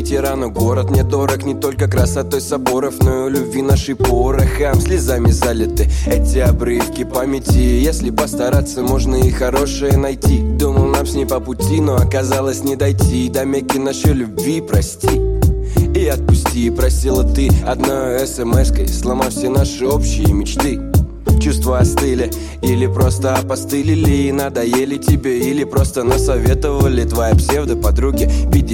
ветерану. Город мне дорог не только красотой соборов, но и любви нашей порохом. Слезами залиты эти обрывки памяти. Если постараться, можно и хорошее найти. Думал, нам с ней по пути, но оказалось не дойти до Мекки нашей любви, прости и отпусти. Просила ты одной смс-кой, сломав все наши общие мечты. Чувства остыли или просто опостылили, надоели тебе или просто насоветовали твои псевдоподруги,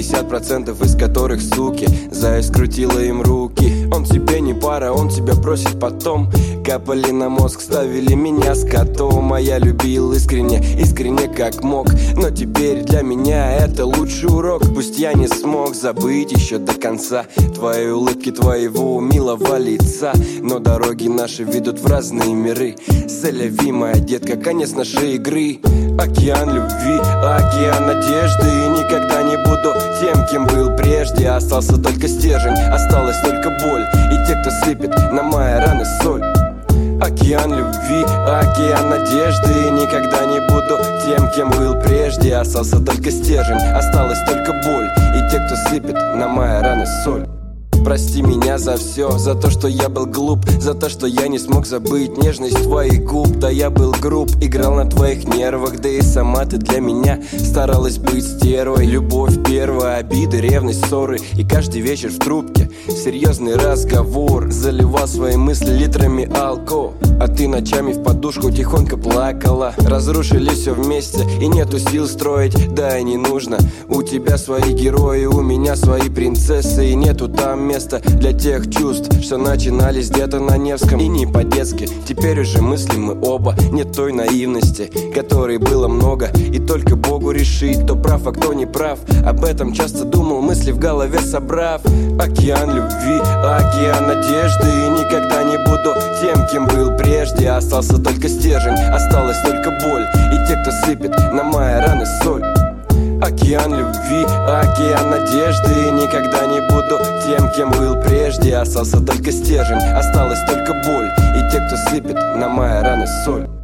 50% из которых суки. Зая скрутила им руки. Он тебе не пара, он тебя просит потом. Капали на мозг, ставили меня с котом. А я любил искренне, искренне как мог. Но теперь для меня это лучший урок. Пусть я не смог забыть еще до конца твои улыбки, твоего милого лица, но дороги наши ведут в разные миры. Селяви, моя детка, конец нашей игры. Океан любви, океан надежды. Никогда не буду тем, кем был прежде. Остался только стержень, осталась только боль и те, кто сыпет на мои раны соль. Океан любви, океан надежды. Никогда не буду тем, кем был прежде. Остался только стержень, осталась только боль и те, кто сыпет на мои раны соль. Прости меня за все, за то, что я был глуп, за то, что я не смог забыть нежность твоих губ. Да, я был груб, играл на твоих нервах, да и сама ты для меня старалась быть стервой. Любовь первая, обиды, ревность, ссоры и каждый вечер в трубке серьезный разговор. Заливал свои мысли литрами алко, а ты ночами в подушку тихонько плакала. Разрушили все вместе и нету сил строить, да и не нужно. У тебя свои герои, у меня свои принцессы, и нету там место для тех чувств, что начинались где-то на Невском. И не по-детски, теперь уже мыслим мы оба. Нет той наивности, которой было много, и только Богу решить, кто прав, а кто не прав. Об этом часто думал, мысли в голове собрав. Океан любви, океан надежды. Никогда не буду тем, кем был прежде. Остался только стержень, осталась только боль и те, кто сыпет на мои раны соль. Океан любви, океан надежды. Никогда не буду тем, кем был прежде. Остался только стержень, осталась только боль и те, кто сыпет на мои раны соль.